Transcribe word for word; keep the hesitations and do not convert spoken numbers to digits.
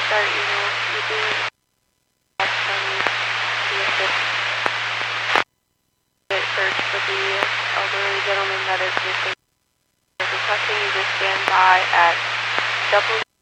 start, you know, keeping from the assist search for the elderly gentleman that is missing. Requesting you to stand by at double